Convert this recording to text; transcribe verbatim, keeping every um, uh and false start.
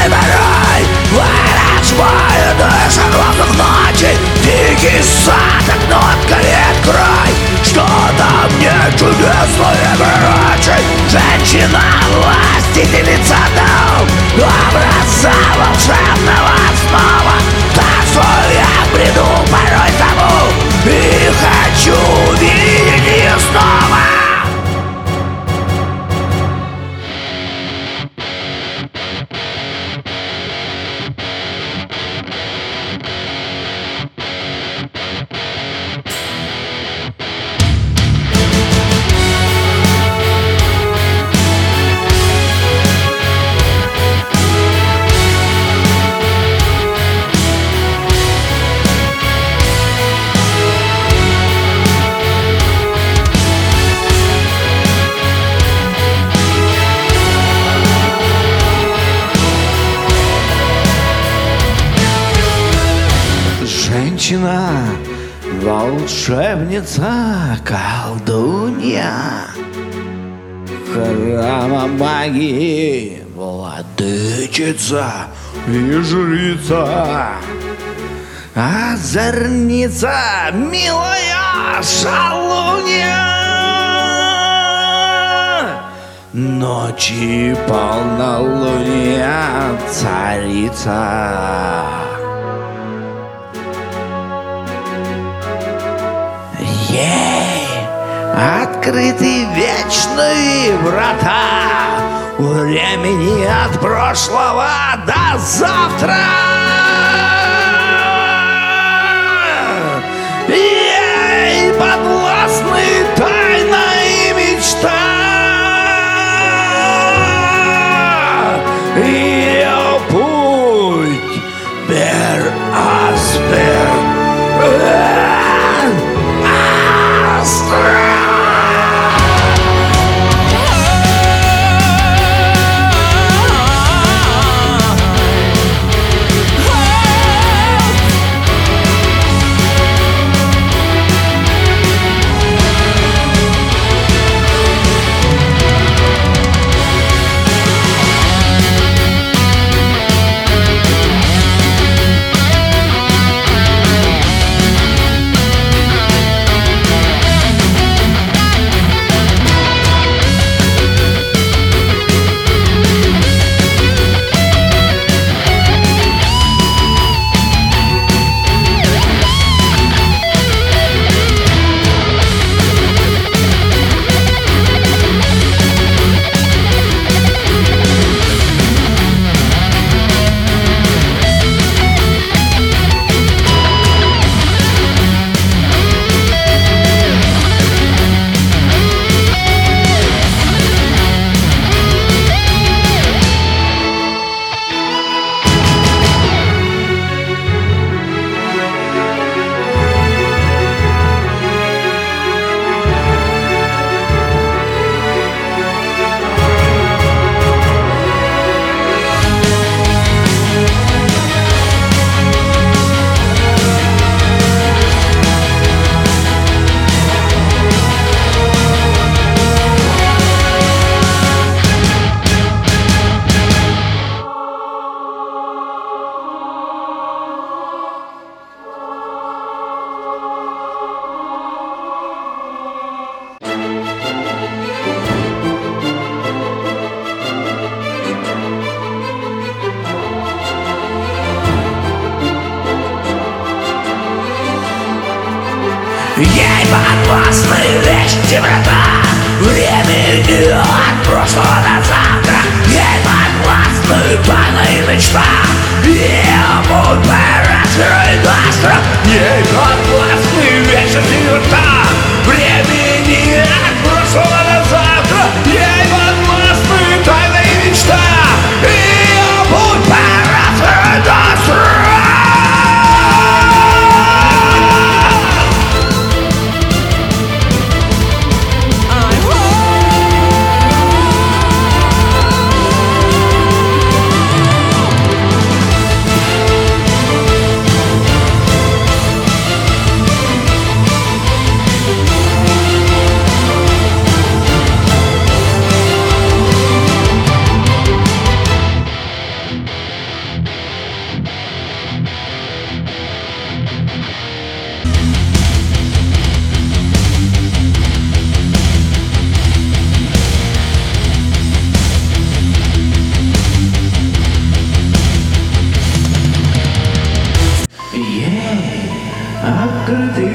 порой ворочаю дышит воздух ночи. Дикий сад, окно открыт край. Что-то мне чудесное пророчит. Женщина властительница дом, образа волшебного снова. Танцую я бреду порой тому и хочу видеть ее снова. Женщина, волшебница, колдунья, храма магии, владычица и жрица, озорница, милая шалунья, ночи полнолуния царица. Ей открыты вечные врата времени от прошлого до завтра. Ей подвластны тайна и мечта. Ее путь пер аспер. Ей подвластны вечные врата времени от прошлого до завтра. Ей подвластны тайна и мечта. Ее путь пораскрыт остро. Ей подвластны вечные врата времени от прошлого до завтра. Ей подвластны тайна и мечта. Ее путь пораскрыт остро. закрыты